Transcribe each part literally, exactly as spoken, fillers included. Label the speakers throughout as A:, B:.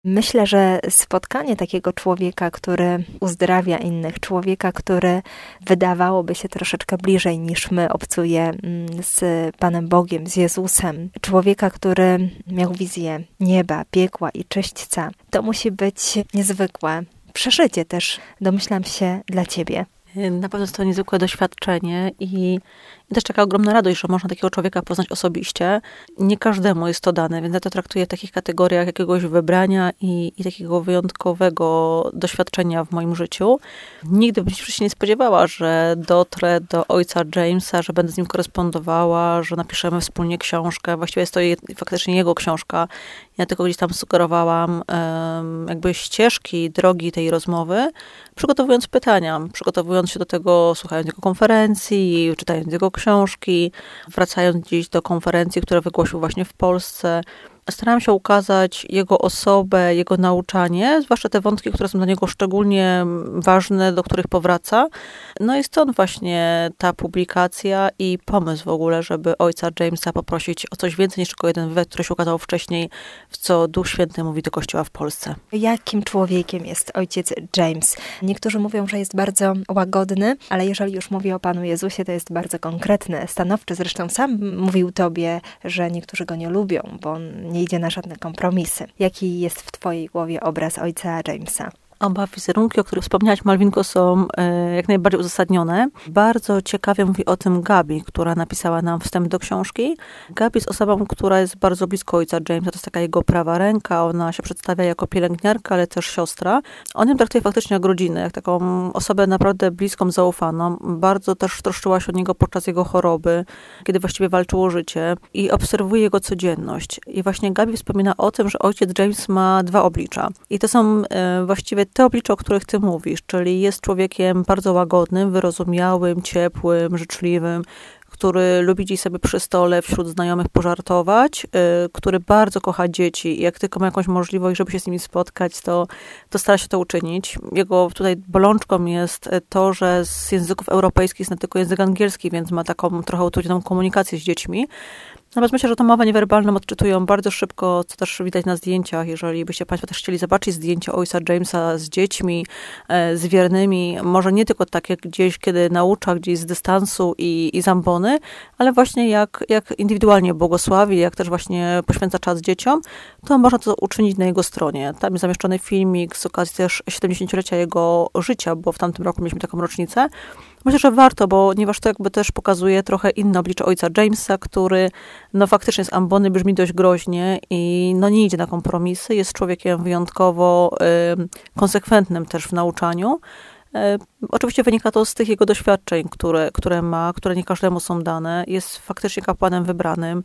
A: Myślę, że spotkanie takiego człowieka, który uzdrawia innych, człowieka, który wydawałoby się troszeczkę bliżej niż my obcuje z Panem Bogiem, z Jezusem, człowieka, który miał wizję nieba, piekła i czyśćca, to musi być niezwykłe przeżycie też, domyślam się, dla Ciebie.
B: Na pewno jest to niezwykłe doświadczenie i, i też taka ogromna radość, że można takiego człowieka poznać osobiście. Nie każdemu jest to dane, więc ja to traktuję w takich kategoriach jakiegoś wybrania i, i takiego wyjątkowego doświadczenia w moim życiu. Nigdy bym się nie spodziewała, że dotrę do ojca Jamesa, że będę z nim korespondowała, że napiszemy wspólnie książkę. Właściwie jest to je, faktycznie jego książka. Ja tylko gdzieś tam sugerowałam um, jakby ścieżki, drogi tej rozmowy, przygotowując pytania, przygotowując się do tego, słuchając jego konferencji, czytając jego książki, wracając gdzieś do konferencji, które wygłosił właśnie w Polsce. Starałam się ukazać jego osobę, jego nauczanie, zwłaszcza te wątki, które są dla niego szczególnie ważne, do których powraca. No i stąd właśnie ta publikacja i pomysł w ogóle, żeby ojca Jamesa poprosić o coś więcej niż tylko jeden wywiad, który się ukazał wcześniej, w co Duch Święty mówi do Kościoła w Polsce.
A: Jakim człowiekiem jest ojciec James? Niektórzy mówią, że jest bardzo łagodny, ale jeżeli już mówi o Panu Jezusie, to jest bardzo konkretny, stanowczy. Zresztą sam mówił Tobie, że niektórzy go nie lubią, bo on nie idzie na żadne kompromisy. Jaki jest w Twojej głowie obraz ojca Jamesa?
B: Oba wizerunki, o których wspomniałaś, Malwinko, są e, jak najbardziej uzasadnione. Bardzo ciekawie mówi o tym Gabi, która napisała nam wstęp do książki. Gabi jest osobą, która jest bardzo blisko ojca Jamesa. To jest taka jego prawa ręka. Ona się przedstawia jako pielęgniarka, ale też siostra. On ją traktuje faktycznie jak rodzinę, jak taką osobę naprawdę bliską, zaufaną. Bardzo też troszczyła się o niego podczas jego choroby, kiedy właściwie walczył o życie i obserwuje jego codzienność. I właśnie Gabi wspomina o tym, że ojciec James ma dwa oblicza. I to są e, właściwie te oblicza, o których ty mówisz, czyli jest człowiekiem bardzo łagodnym, wyrozumiałym, ciepłym, życzliwym, który lubi gdzieś sobie przy stole wśród znajomych pożartować, yy, który bardzo kocha dzieci i jak tylko ma jakąś możliwość, żeby się z nimi spotkać, to, to stara się to uczynić. Jego tutaj bolączką jest to, że z języków europejskich zna tylko język angielski, więc ma taką trochę utrudnioną komunikację z dziećmi. Natomiast myślę, że tą mowę niewerbalną odczytują bardzo szybko, co też widać na zdjęciach. Jeżeli byście Państwo też chcieli zobaczyć zdjęcia ojca Jamesa z dziećmi, z wiernymi, może nie tylko tak jak gdzieś, kiedy naucza gdzieś z dystansu i, i zambony, ale właśnie jak, jak indywidualnie błogosławi, jak też właśnie poświęca czas dzieciom, to można to uczynić na jego stronie. Tam jest zamieszczony filmik z okazji też siedemdziesięciolecia jego życia, bo w tamtym roku mieliśmy taką rocznicę. Myślę, że warto, ponieważ to jakby też pokazuje trochę inne oblicze ojca Jamesa, który no faktycznie z ambony brzmi dość groźnie i no nie idzie na kompromisy, jest człowiekiem wyjątkowo y, konsekwentnym też w nauczaniu. Y, oczywiście wynika to z tych jego doświadczeń, które, które ma, które nie każdemu są dane. Jest faktycznie kapłanem wybranym.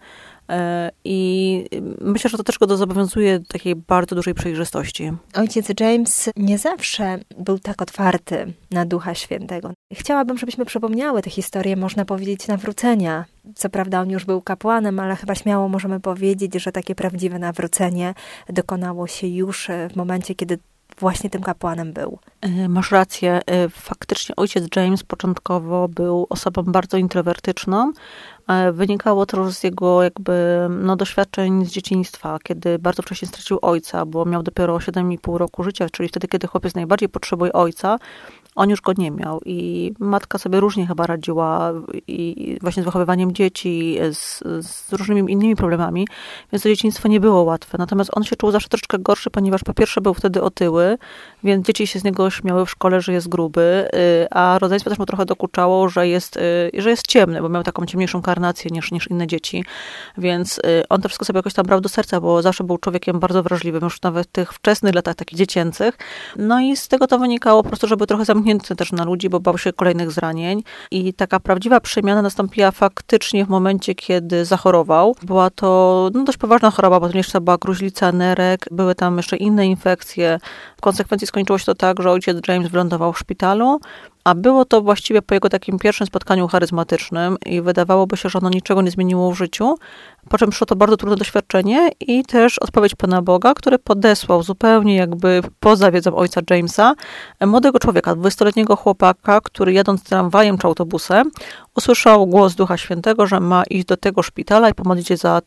B: I myślę, że to też go zobowiązuje do takiej bardzo dużej przejrzystości.
A: Ojciec James nie zawsze był tak otwarty na Ducha Świętego. Chciałabym, żebyśmy przypomniały tę historię, można powiedzieć, nawrócenia. Co prawda on już był kapłanem, ale chyba śmiało możemy powiedzieć, że takie prawdziwe nawrócenie dokonało się już w momencie, kiedy właśnie tym kapłanem był.
B: Masz rację. Faktycznie ojciec James początkowo był osobą bardzo introwertyczną. Wynikało to z jego jakby no, doświadczeń z dzieciństwa, kiedy bardzo wcześnie stracił ojca, bo miał dopiero siedem i pół roku życia, czyli wtedy, kiedy chłopiec najbardziej potrzebuje ojca, on już go nie miał i matka sobie różnie chyba radziła i właśnie z wychowywaniem dzieci, z, z różnymi innymi problemami, więc to dzieciństwo nie było łatwe. Natomiast on się czuł zawsze troszeczkę gorszy, ponieważ po pierwsze był wtedy otyły, więc dzieci się z niego śmiały w szkole, że jest gruby, a rodzeństwo też mu trochę dokuczało, że jest, że jest ciemny, bo miał taką ciemniejszą karnację niż, niż inne dzieci, więc on to wszystko sobie jakoś tam brał do serca, bo zawsze był człowiekiem bardzo wrażliwym, już nawet w tych wczesnych latach takich dziecięcych. No i z tego to wynikało po prostu, żeby trochę zamknięty też na ludzi, bo bał się kolejnych zranień. I taka prawdziwa przemiana nastąpiła faktycznie w momencie, kiedy zachorował. Była to no, dość poważna choroba, bo to jeszcze była gruźlica nerek, były tam jeszcze inne infekcje. W konsekwencji skończyło się to tak, że ojciec James wylądował w szpitalu, a było to właściwie po jego takim pierwszym spotkaniu charyzmatycznym i wydawałoby się, że ono niczego nie zmieniło w życiu, po czym przyszło to bardzo trudne doświadczenie i też odpowiedź Pana Boga, który podesłał zupełnie jakby poza wiedzą ojca Jamesa młodego człowieka, dwudziestoletniego chłopaka, który jadąc tramwajem czy autobusem usłyszał głos Ducha Świętego, że ma iść do tego szpitala i pomodlić się za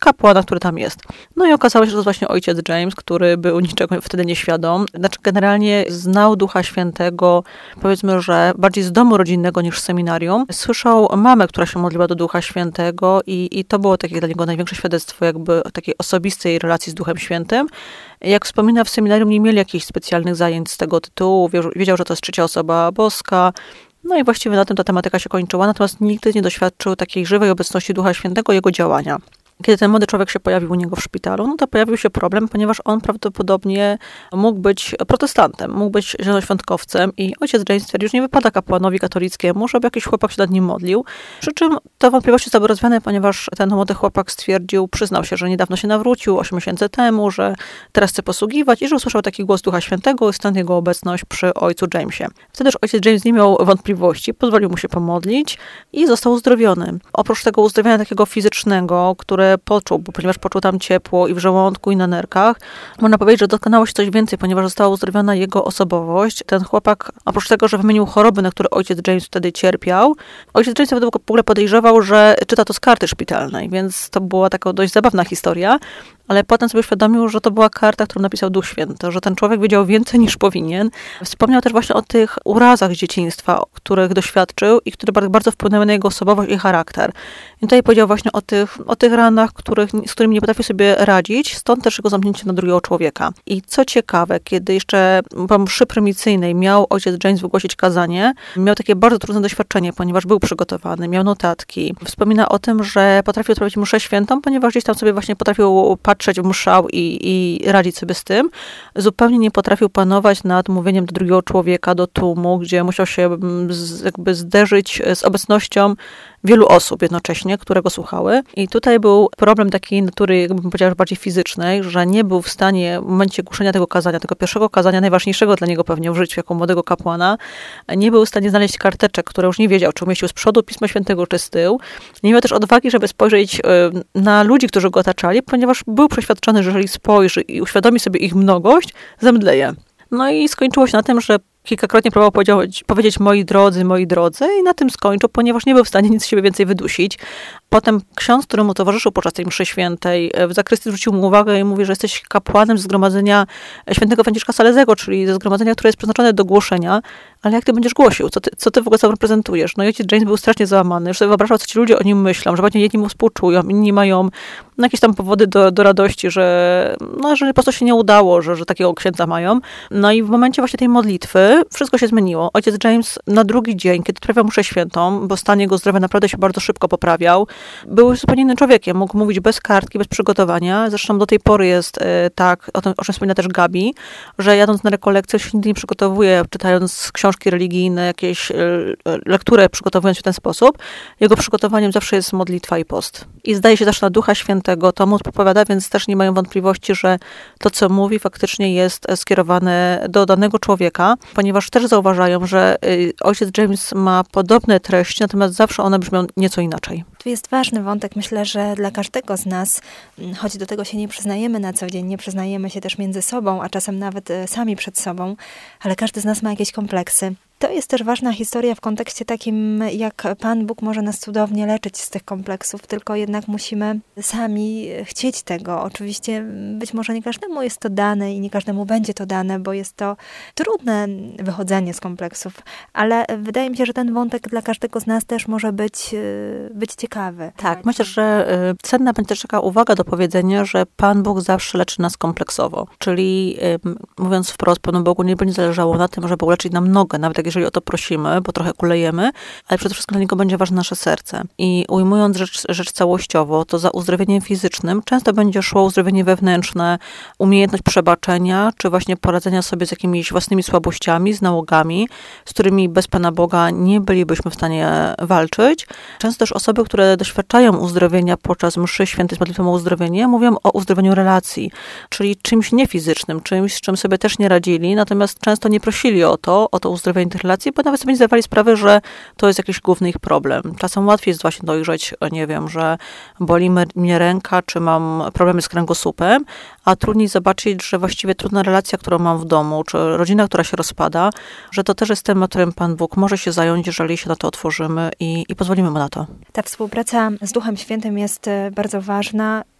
B: kapłana, który tam jest. No i okazało się, że to właśnie ojciec James, który był niczego wtedy nieświadom. Znaczy generalnie znał Ducha Świętego, powiedzmy, że bardziej z domu rodzinnego niż z seminarium. Słyszał mamę, która się modliła do Ducha Świętego i, i to było takie dla niego największe świadectwo jakby takiej osobistej relacji z Duchem Świętym. Jak wspomina, w seminarium nie mieli jakichś specjalnych zajęć z tego tytułu. Wiedział, że to jest trzecia osoba boska. No i właściwie na tym ta tematyka się kończyła, natomiast nigdy nie doświadczył takiej żywej obecności Ducha Świętego, jego działania. Kiedy ten młody człowiek się pojawił u niego w szpitalu, no to pojawił się problem, ponieważ on prawdopodobnie mógł być protestantem, mógł być zielonoświątkowcem i ojciec James stwierdził, że nie wypada kapłanowi katolickiemu, żeby jakiś chłopak się nad nim modlił. Przy czym te wątpliwości zostały rozwiane, ponieważ ten młody chłopak stwierdził, przyznał się, że niedawno się nawrócił, osiem miesięcy temu, że teraz chce posługiwać i że usłyszał taki głos Ducha Świętego i stąd jego obecność przy ojcu Jamesie. Wtedy już ojciec James nie miał wątpliwości, pozwolił mu się pomodlić i został uzdrowiony. Oprócz tego uzdrowienia takiego fizycznego, które poczuł, bo ponieważ poczuł tam ciepło i w żołądku, i na nerkach. Można powiedzieć, że dokonało się coś więcej, ponieważ została uzdrowiona jego osobowość. Ten chłopak, oprócz tego, że wymienił choroby, na które ojciec James wtedy cierpiał, ojciec James w ogóle podejrzewał, że czyta to z karty szpitalnej, więc to była taka dość zabawna historia. Ale potem sobie uświadomił, że to była karta, którą napisał Duch Święty, że ten człowiek wiedział więcej niż powinien. Wspomniał też właśnie o tych urazach z dzieciństwa, których doświadczył i które bardzo wpłynęły na jego osobowość i charakter. I tutaj powiedział właśnie o tych, o tych ranach, których, z którymi nie potrafił sobie radzić, stąd też jego zamknięcie na drugiego człowieka. I co ciekawe, kiedy jeszcze po mszy prymicyjnej miał ojciec James wygłosić kazanie, miał takie bardzo trudne doświadczenie, ponieważ był przygotowany, miał notatki. Wspomina o tym, że potrafił odprawić mszę świętą, ponieważ gdzieś tam sobie właśnie potrafił patrzeć w mszał i, i radzić sobie z tym. Zupełnie nie potrafił panować nad mówieniem do drugiego człowieka, do tłumu, gdzie musiał się z, jakby zderzyć z obecnością wielu osób jednocześnie, które go słuchały. I tutaj był problem takiej natury, jakbym powiedziała, bardziej fizycznej, że nie był w stanie w momencie głoszenia tego kazania, tego pierwszego kazania, najważniejszego dla niego pewnie w życiu, jako młodego kapłana, nie był w stanie znaleźć karteczek, które już nie wiedział, czy umieścił z przodu Pisma Świętego, czy z tyłu. Nie miał też odwagi, żeby spojrzeć na ludzi, którzy go otaczali, ponieważ był przeświadczony, że jeżeli spojrzy i uświadomi sobie ich mnogość, zemdleje. No i skończyło się na tym, że kilkakrotnie próbował powiedzieć, powiedzieć moi drodzy, moi drodzy i na tym skończył, ponieważ nie był w stanie nic z siebie więcej wydusić. Potem ksiądz, który mu towarzyszył podczas tej mszy świętej, w zakrystii zwrócił mu uwagę i mówi, że jesteś kapłanem ze zgromadzenia świętego Franciszka Salezego, czyli ze zgromadzenia, które jest przeznaczone do głoszenia, ale jak ty będziesz głosił? Co ty, co ty w ogóle sam reprezentujesz? No i ojciec James był strasznie załamany, już sobie wyobrażał, co ci ludzie o nim myślą, że pewnie jedni mu współczują, inni mają no, jakieś tam powody do, do radości, że, no, że po prostu się nie udało, że, że takiego księdza mają. No i w momencie właśnie tej modlitwy wszystko się zmieniło. Ojciec James na drugi dzień, kiedy odprawiał mszę świętą, bo stan jego zdrowia naprawdę się bardzo szybko poprawiał, był zupełnie innym człowiekiem. Mógł mówić bez kartki, bez przygotowania. Zresztą do tej pory jest e, tak, o, tym, o czym wspomina też Gabi, że jadąc na rekolekcję się nigdy nie przygotowuje, czytając książki religijne, jakieś e, lekturę przygotowując się w ten sposób. Jego przygotowaniem zawsze jest modlitwa i post. I zdaje się też na Ducha Świętego, to mu odpowiada, więc też nie mają wątpliwości, że to, co mówi, faktycznie jest skierowane do danego człowieka, ponieważ też zauważają, że y, ojciec James ma podobne treści, natomiast zawsze one brzmią nieco inaczej.
A: Tu jest ważny wątek, myślę, że dla każdego z nas, choć do tego się nie przyznajemy na co dzień, nie przyznajemy się też między sobą, a czasem nawet sami przed sobą, ale każdy z nas ma jakieś kompleksy. To jest też ważna historia w kontekście takim, jak Pan Bóg może nas cudownie leczyć z tych kompleksów, tylko jednak musimy sami chcieć tego. Oczywiście być może nie każdemu jest to dane i nie każdemu będzie to dane, bo jest to trudne wychodzenie z kompleksów, ale wydaje mi się, że ten wątek dla każdego z nas też może być, być ciekawy.
B: Tak, myślę, że cenna będzie też taka uwaga do powiedzenia, że Pan Bóg zawsze leczy nas kompleksowo, czyli mówiąc wprost, Panu Bogu nie będzie zależało na tym, żeby uleczyć nam nogę, nawet jak jeżeli o to prosimy, bo trochę kulejemy, ale przede wszystkim dla niego będzie ważne nasze serce. I ujmując rzecz, rzecz całościowo, to za uzdrowieniem fizycznym często będzie szło uzdrowienie wewnętrzne, umiejętność przebaczenia, czy właśnie poradzenia sobie z jakimiś własnymi słabościami, z nałogami, z którymi bez Pana Boga nie bylibyśmy w stanie walczyć. Często też osoby, które doświadczają uzdrowienia podczas mszy świętej z modlitwą o uzdrowienie, mówią o uzdrowieniu relacji, czyli czymś niefizycznym, czymś, z czym sobie też nie radzili, natomiast często nie prosili o to, o to uzdrowienie tych relacji, bo nawet sobie nie zdawali sprawy, że to jest jakiś główny ich problem. Czasem łatwiej jest właśnie dojrzeć, nie wiem, że boli mnie ręka, czy mam problemy z kręgosłupem, a trudniej zobaczyć, że właściwie trudna relacja, którą mam w domu, czy rodzina, która się rozpada, że to też jest temat, którym Pan Bóg może się zająć, jeżeli się na to otworzymy i, i pozwolimy mu na to.
A: Ta współpraca z Duchem Świętym jest bardzo ważna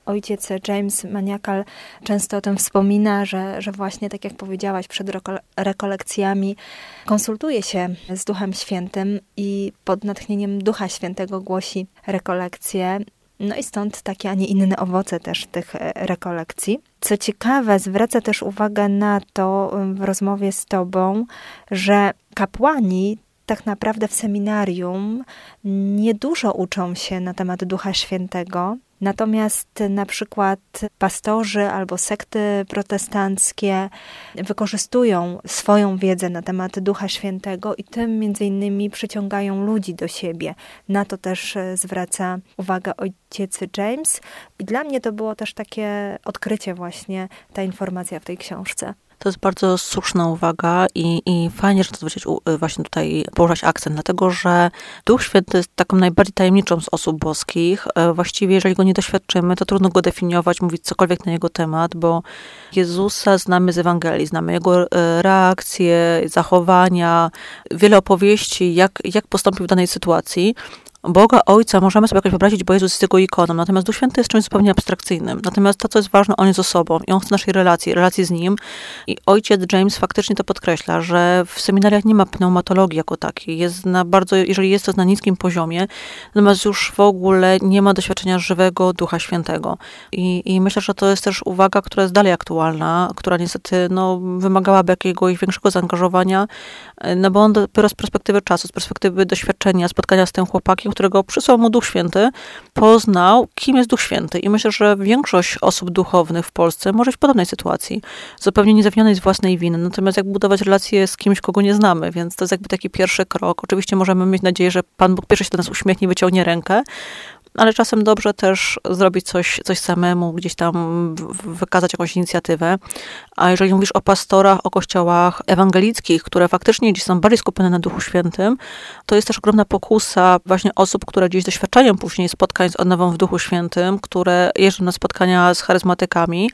A: Ojciec James Maniakal często o tym wspomina, że, że właśnie tak jak powiedziałaś, przed reko- rekolekcjami konsultuje się z Duchem Świętym i pod natchnieniem Ducha Świętego głosi rekolekcje. No i stąd takie, a nie inne owoce też tych rekolekcji. Co ciekawe, zwraca też uwagę na to w rozmowie z tobą, że kapłani tak naprawdę w seminarium niedużo uczą się na temat Ducha Świętego. Natomiast na przykład pastorzy albo sekty protestanckie wykorzystują swoją wiedzę na temat Ducha Świętego i tym między innymi przyciągają ludzi do siebie. Na to też zwraca uwagę ojciec James. I dla mnie to było też takie odkrycie właśnie, ta informacja w tej książce.
B: To jest bardzo słuszna uwaga i, i fajnie, że to zwrócić właśnie tutaj, położyć akcent, dlatego że Duch Święty jest taką najbardziej tajemniczą z osób boskich. Właściwie, jeżeli go nie doświadczymy, to trudno go definiować, mówić cokolwiek na jego temat, bo Jezusa znamy z Ewangelii, znamy jego reakcje, zachowania, wiele opowieści, jak, jak postąpił w danej sytuacji. Boga Ojca możemy sobie jakoś wyobrazić, bo Jezus jest jego ikoną, natomiast Duch Święty jest czymś zupełnie abstrakcyjnym. Natomiast to, co jest ważne, On jest osobą i On chce naszej relacji, relacji z Nim. I ojciec James faktycznie to podkreśla, że w seminariach nie ma pneumatologii jako takiej. Jest na bardzo, jeżeli jest to na niskim poziomie, natomiast już w ogóle nie ma doświadczenia żywego Ducha Świętego. I, i myślę, że to jest też uwaga, która jest dalej aktualna, która niestety no, wymagałaby jakiegoś większego zaangażowania, no bo on dopiero z perspektywy czasu, z perspektywy doświadczenia, spotkania z tym chłopakiem, którego przysłał mu Duch Święty, poznał, kim jest Duch Święty. I myślę, że większość osób duchownych w Polsce może być w podobnej sytuacji, zupełnie niezawinionej z własnej winy. Natomiast jak budować relacje z kimś, kogo nie znamy, więc to jest jakby taki pierwszy krok. Oczywiście możemy mieć nadzieję, że Pan Bóg pierwszy się do nas uśmiechnie, wyciągnie rękę, ale czasem dobrze też zrobić coś, coś samemu, gdzieś tam wykazać jakąś inicjatywę. A jeżeli mówisz o pastorach, o kościołach ewangelickich, które faktycznie gdzieś są bardziej skupione na Duchu Świętym, to jest też ogromna pokusa właśnie osób, które gdzieś doświadczają później spotkań z odnową w Duchu Świętym, które jeżdżą na spotkania z charyzmatykami,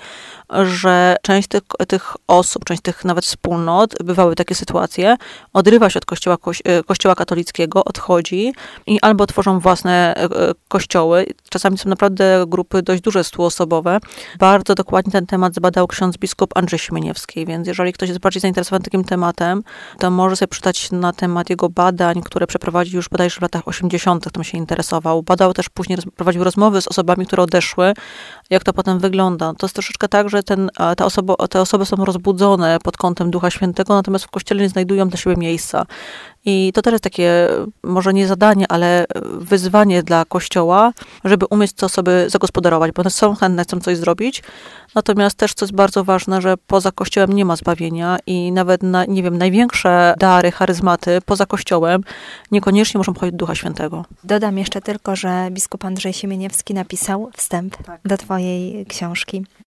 B: że część tych, tych osób, część tych nawet wspólnot, bywały takie sytuacje, odrywa się od kościoła, kościoła katolickiego, odchodzi i albo tworzą własne kościoły. Czasami są naprawdę grupy dość duże, stuosobowe. Bardzo dokładnie ten temat zbadał ksiądz biskup Andrzej Siemieniewski, więc jeżeli ktoś jest bardziej zainteresowany takim tematem, to może sobie czytać na temat jego badań, które przeprowadził już bodajże w latach osiemdziesiątych, tym się interesował. Badał też później, prowadził rozmowy z osobami, które odeszły, jak to potem wygląda. To jest troszeczkę tak, że ten, te, osoby, te osoby są rozbudzone pod kątem Ducha Świętego, natomiast w Kościele nie znajdują dla siebie miejsca. I to też jest takie, może nie zadanie, ale wyzwanie dla Kościoła, żeby umieć te osoby zagospodarować, bo one są chętne, chcą coś zrobić. Natomiast też, co jest bardzo ważne, że poza Kościołem nie ma zbawienia i nawet, na, nie wiem, największe dary, charyzmaty poza Kościołem niekoniecznie muszą pochodzić od Ducha Świętego.
A: Dodam jeszcze tylko, że biskup Andrzej Siemieniewski napisał wstęp tak. do twojej książki.